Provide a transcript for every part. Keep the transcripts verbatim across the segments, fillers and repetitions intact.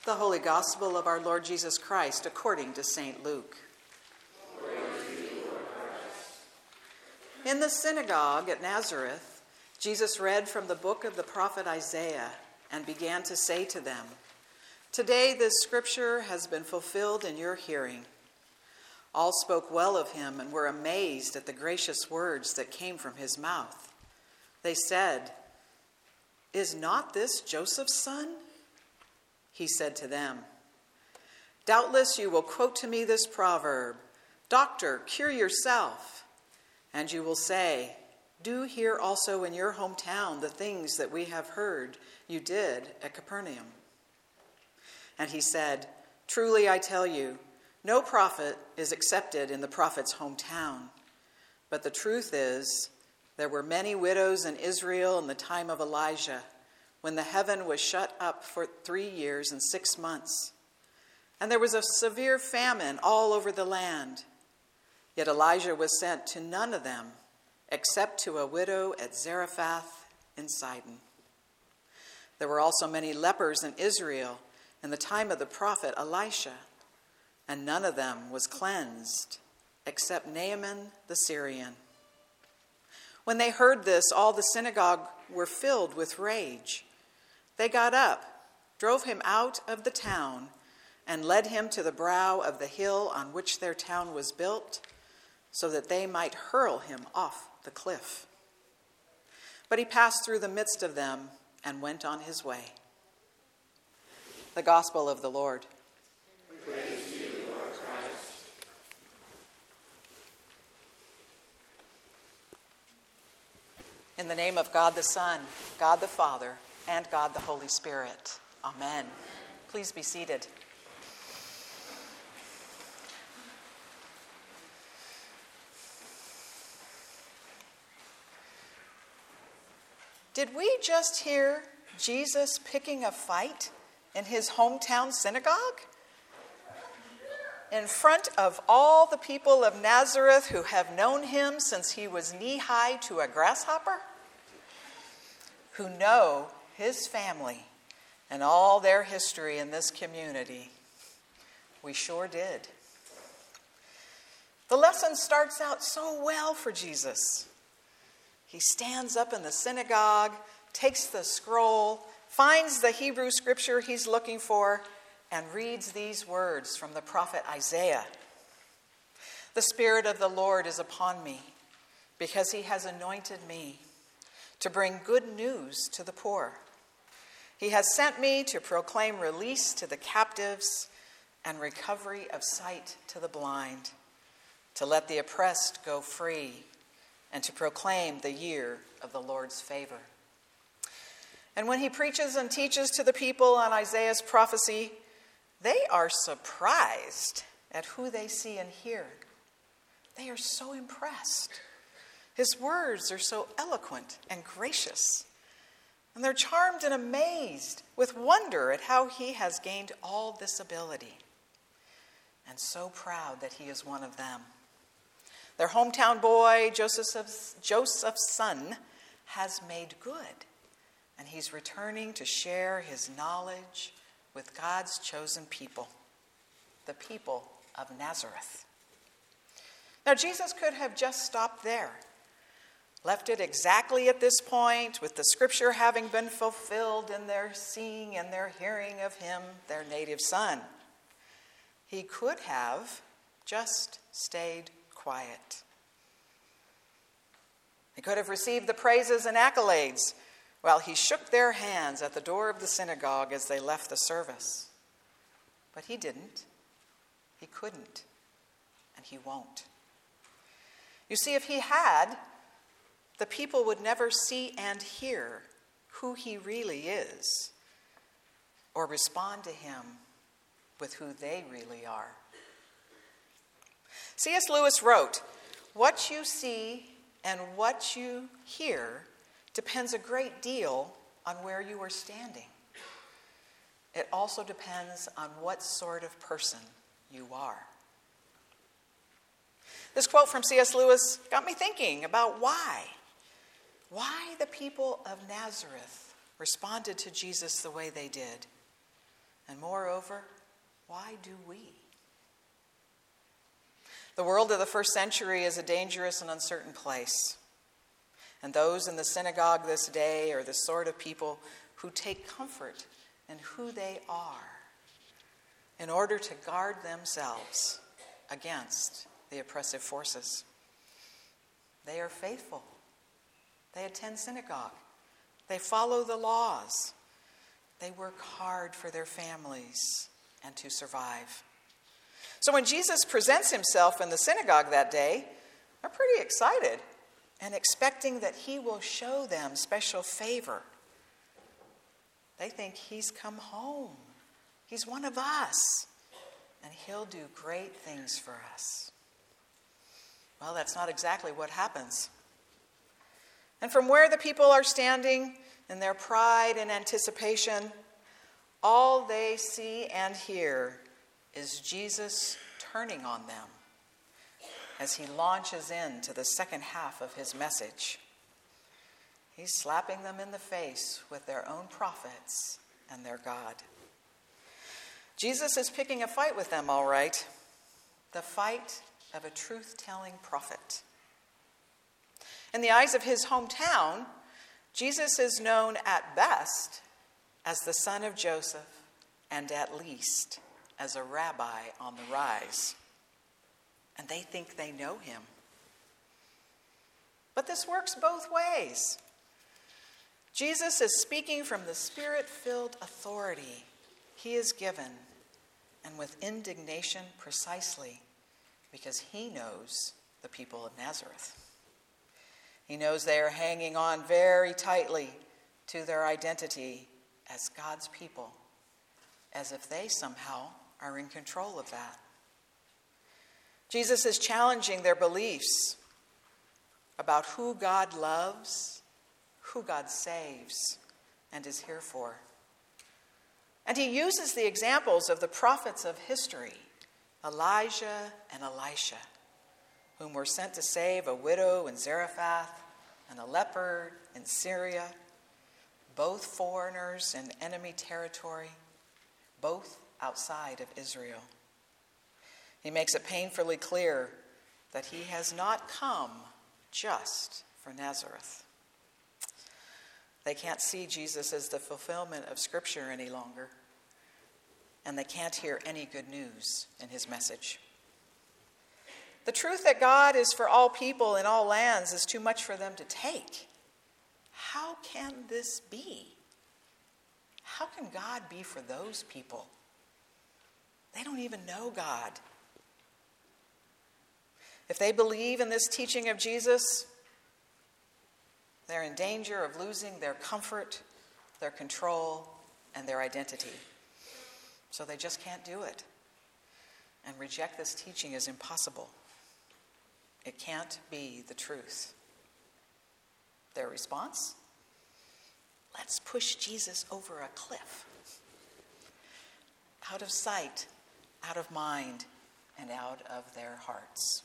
The Holy Gospel of our Lord Jesus Christ according to Saint Luke. In the synagogue at Nazareth, Jesus read from the book of the prophet Isaiah and began to say to them, "Today this scripture has been fulfilled in your hearing." All spoke well of him and were amazed at the gracious words that came from his mouth. They said, "Is not this Joseph's son?" He said to them, "Doubtless you will quote to me this proverb, 'Doctor, cure yourself.' And you will say, 'Do here also in your hometown the things that we have heard you did at Capernaum.'" And he said, "Truly I tell you, no prophet is accepted in the prophet's hometown. But the truth is, there were many widows in Israel in the time of Elijah, when the heaven was shut up for three years and six months. And there was a severe famine all over the land. Yet Elijah was sent to none of them, except to a widow at Zarephath in Sidon. There were also many lepers in Israel in the time of the prophet Elisha, and none of them was cleansed, except Naaman the Syrian." When they heard this, all the synagogue were filled with rage. They got up, drove him out of the town, and led him to the brow of the hill on which their town was built, so that they might hurl him off the cliff. But he passed through the midst of them and went on his way. The Gospel of the Lord. Praise to you, Lord Christ. In the name of God the Son, God the Father, and God the Holy Spirit. Amen. Please be seated. Did we just hear Jesus picking a fight in his hometown synagogue? In front of all the people of Nazareth who have known him since he was knee-high to a grasshopper? Who know his family and all their history in this community? We sure did. The lesson starts out so well for Jesus. He stands up in the synagogue, takes the scroll, finds the Hebrew scripture he's looking for, and reads these words from the prophet Isaiah. "The Spirit of the Lord is upon me, because he has anointed me to bring good news to the poor. He has sent me to proclaim release to the captives and recovery of sight to the blind, to let the oppressed go free, and to proclaim the year of the Lord's favor." And when he preaches and teaches to the people on Isaiah's prophecy, they are surprised at who they see and hear. They are so impressed. His words are so eloquent and gracious. And they're charmed and amazed with wonder at how he has gained all this ability. And so proud that he is one of them. Their hometown boy, Joseph's, Joseph's son, has made good. And he's returning to share his knowledge with God's chosen people, the people of Nazareth. Now, Jesus could have just stopped there, left it exactly at this point, with the scripture having been fulfilled in their seeing and their hearing of him, their native son. He could have just stayed quiet. He could have received the praises and accolades while he shook their hands at the door of the synagogue as they left the service. But he didn't. He couldn't. And he won't. You see, if he had, the people would never see and hear who he really is, or respond to him with who they really are. C S Lewis wrote, "What you see and what you hear depends a great deal on where you are standing. It also depends on what sort of person you are." This quote from C S Lewis got me thinking about why. Why the people of Nazareth responded to Jesus the way they did. And moreover, why do we? The world of the first century is a dangerous and uncertain place. And those in the synagogue this day are the sort of people who take comfort in who they are in order to guard themselves against the oppressive forces. They are faithful. They attend synagogue. They follow the laws. They work hard for their families and to survive. So when Jesus presents himself in the synagogue that day, they're pretty excited and expecting that he will show them special favor. They think he's come home. He's one of us, and he'll do great things for us. Well, that's not exactly what happens. And from where the people are standing in their pride and anticipation, all they see and hear is Jesus turning on them as he launches into the second half of his message. He's slapping them in the face with their own prophets and their God. Jesus is picking a fight with them, all right. The fight of a truth-telling prophet. In the eyes of his hometown, Jesus is known at best as the son of Joseph and at least as a rabbi on the rise. And they think they know him. But this works both ways. Jesus is speaking from the Spirit-filled authority he is given, and with indignation precisely because he knows the people of Nazareth. He knows they are hanging on very tightly to their identity as God's people, as if they somehow are in control of that. Jesus is challenging their beliefs about who God loves, who God saves, and is here for. And he uses the examples of the prophets of history, Elijah and Elisha, whom were sent to save a widow in Zarephath and a leper in Syria, both foreigners in enemy territory, both outside of Israel. He makes it painfully clear that he has not come just for Nazareth. They can't see Jesus as the fulfillment of Scripture any longer, and they can't hear any good news in his message. The truth that God is for all people in all lands is too much for them to take. How can this be? How can God be for those people? They don't even know God. If they believe in this teaching of Jesus, they're in danger of losing their comfort, their control, and their identity. So they just can't do it. And reject this teaching is impossible. It can't be the truth. Their response? Let's push Jesus over a cliff. Out of sight, out of mind, and out of their hearts.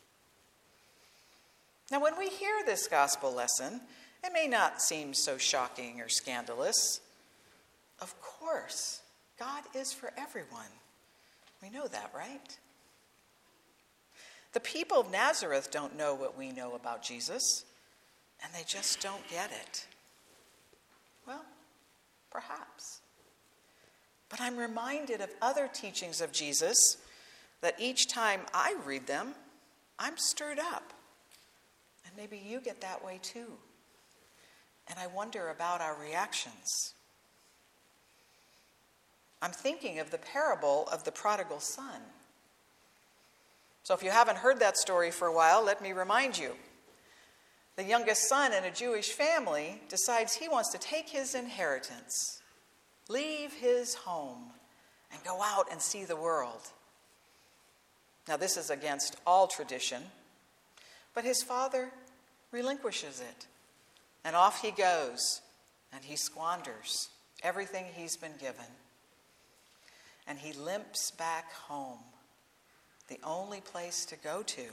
Now, when we hear this gospel lesson, it may not seem so shocking or scandalous. Of course, God is for everyone. We know that, right? The people of Nazareth don't know what we know about Jesus, and they just don't get it. Well, perhaps. But I'm reminded of other teachings of Jesus that each time I read them, I'm stirred up. And maybe you get that way too. And I wonder about our reactions. I'm thinking of the parable of the prodigal son. So if you haven't heard that story for a while, let me remind you. The youngest son in a Jewish family decides he wants to take his inheritance, leave his home, and go out and see the world. Now, this is against all tradition, but his father relinquishes it, and off he goes, and he squanders everything he's been given. And he limps back home, the only place to go to.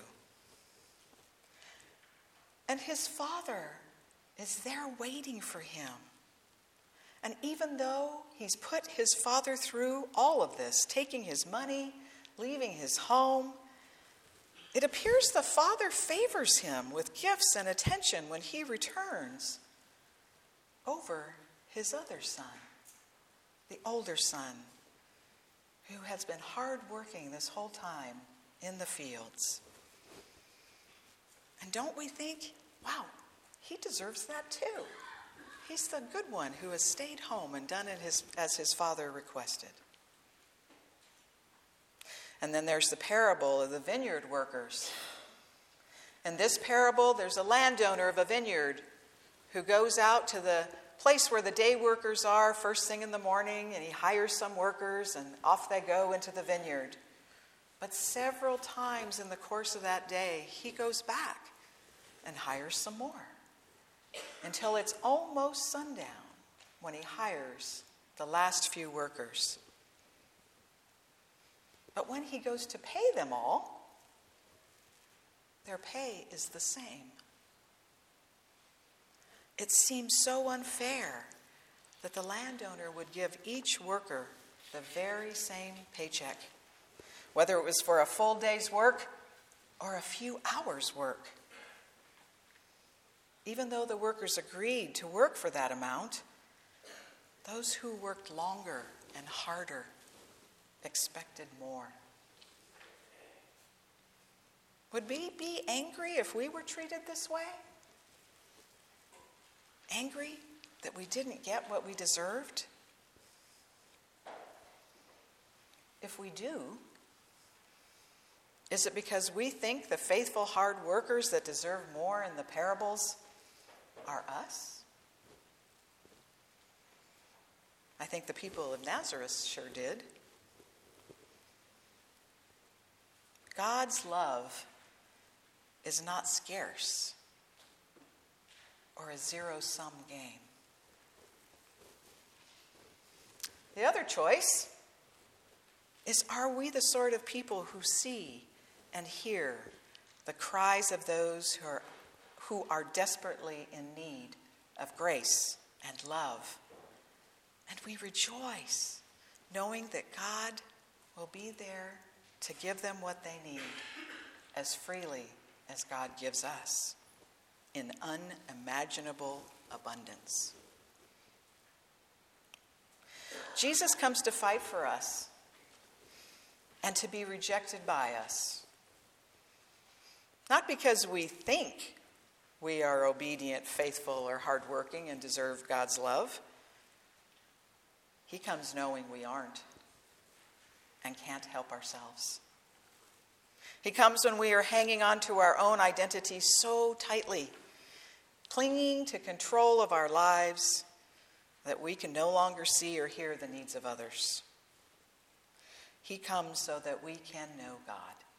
And his father is there waiting for him. And even though he's put his father through all of this, taking his money, leaving his home, it appears the father favors him with gifts and attention when he returns over his other son, the older son, who has been hardworking this whole time in the fields. And don't we think, wow, he deserves that too. He's the good one who has stayed home and done it his, as his father requested. And then there's the parable of the vineyard workers. In this parable, there's a landowner of a vineyard who goes out to the place where the day workers are first thing in the morning, and he hires some workers, and off they go into the vineyard. But several times in the course of that day, he goes back and hires some more, until it's almost sundown when he hires the last few workers. But when he goes to pay them all, their pay is the same. It seems so unfair that the landowner would give each worker the very same paycheck, whether it was for a full day's work or a few hours' work. Even though the workers agreed to work for that amount, those who worked longer and harder expected more. Would we be angry if we were treated this way? Angry that we didn't get what we deserved? If we do, is it because we think the faithful hard workers that deserve more in the parables are us? I think the people of Nazareth sure did. God's love is not scarce or a zero-sum game. The other choice is, are we the sort of people who see and hear the cries of those who are, who are desperately in need of grace and love? And we rejoice knowing that God will be there to give them what they need as freely as God gives us in unimaginable abundance. Jesus comes to fight for us and to be rejected by us. Not because we think we are obedient, faithful, or hardworking and deserve God's love. He comes knowing we aren't and can't help ourselves. He comes when we are hanging on to our own identity so tightly, clinging to control of our lives, that we can no longer see or hear the needs of others. He comes so that we can know God.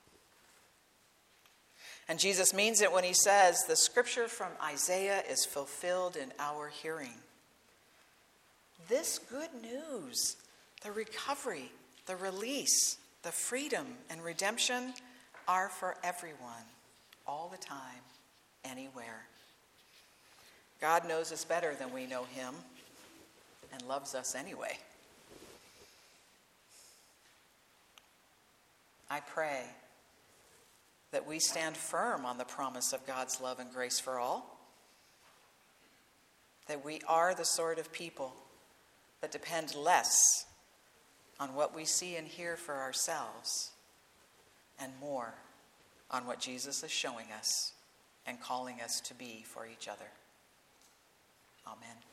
And Jesus means it when he says, the scripture from Isaiah is fulfilled in our hearing. This good news, the recovery, the release, the freedom, and redemption are for everyone, all the time, anywhere. God knows us better than we know him and loves us anyway. I pray that we stand firm on the promise of God's love and grace for all, that we are the sort of people that depend less on what we see and hear for ourselves and more on what Jesus is showing us and calling us to be for each other. Amen.